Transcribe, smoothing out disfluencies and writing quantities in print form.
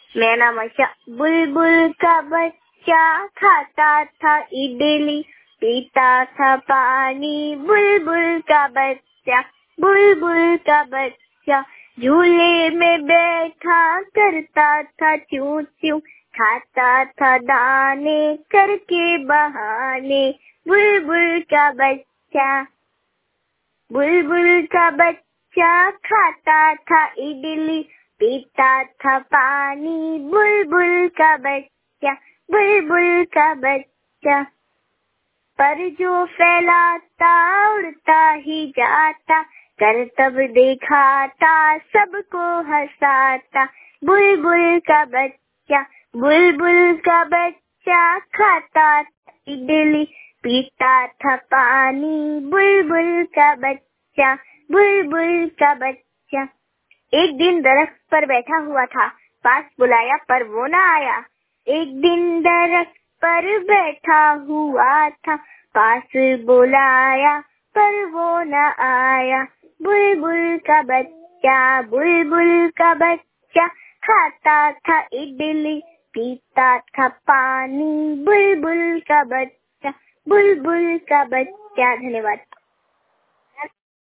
मेरा नाम आयशा। बुलबुल का बच्चा खाता था इडली, पीता था पानी। बुलबुल का बच्चा, बुलबुल का बच्चा, झूले में बैठा करता था चूं चूं, खाता था दाने करके बहाने। बुलबुल का बच्चा, बुलबुल का बच्चा खाता था इडली, पीता था पानी। बुलबुल का बच्चा, बुलबुल का बच्चा, पर जो फैलाता उड़ता ही जाता, करतब दिखाता सबको हंसाता। बुलबुल का बच्चा, बुलबुल का बच्चा, खाता था इडली, पीता था पानी। बुलबुल का बच्चा, बुलबुल का बच्चा। एक दिन दरख्त पर बैठा हुआ था, पास बुलाया पर वो न आया। एक दिन दरख्त पर बैठा हुआ था, पास बुलाया पर वो न आया। बुलबुल का बच्चा, बुलबुल का बच्चा, खाता था इडली, पीता था पानी। बुलबुल का बच्चा, बुलबुल का बच्चा। धन्यवाद।